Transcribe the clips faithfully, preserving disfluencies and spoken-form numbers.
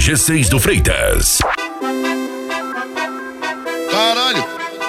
G seis do Freitas. Caralho.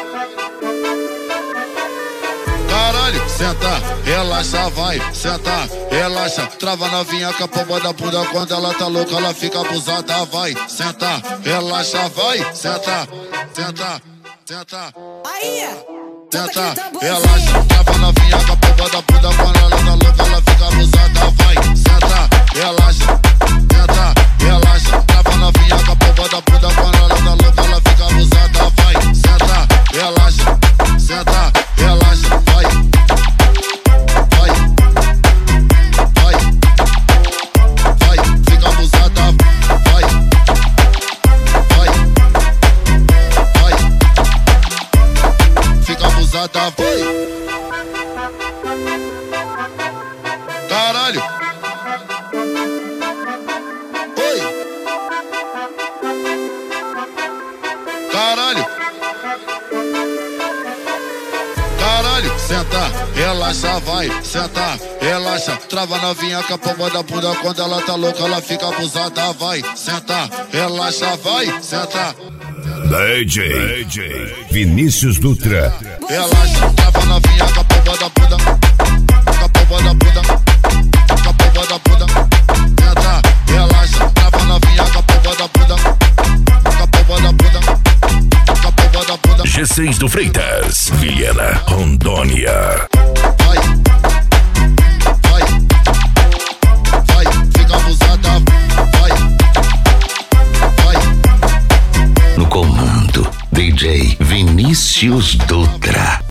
Caralho, senta, relaxa, vai, senta, relaxa. Trava novinha com a pomba da bunda. Quando ela tá louca, ela fica abusada. Vai, senta, relaxa, vai, senta, senta, senta. Aí, senta, relaxa. Trava novinha com a pomba da bunda. Quando ela tá louca, ela fica abusada. Vai, senta, relaxa, senta, relaxa. Trava novinha com a pomba da bunda. Quando ela tá louca, ela fica abusada. Vai, senta, relaxa, senta, relaxa. Vai, vai, vai, vai, fica abusada. Vai, vai, vai, fica abusada. Vai, caralho. Oi, caralho. Caralho, senta, relaxa, vai, senta, relaxa. Trava novinha com a pomba da bunda. Quando ela tá louca, ela fica abusada. Vai, senta, relaxa, vai, senta. D J, D J Vinícius Dutra. Relaxa, trava novinha com a pomba da bunda. Com a pomba da bunda. Com a pomba da bunda. Senta, relaxa, trava novinha com a pomba da bunda. Com a pomba da bunda. Com a pomba da bunda. G seis do Freitas, Viena, Rondônia. Vai, vai, vai, fica abusada. Vai, vai. No comando, D J Vinícius Dutra.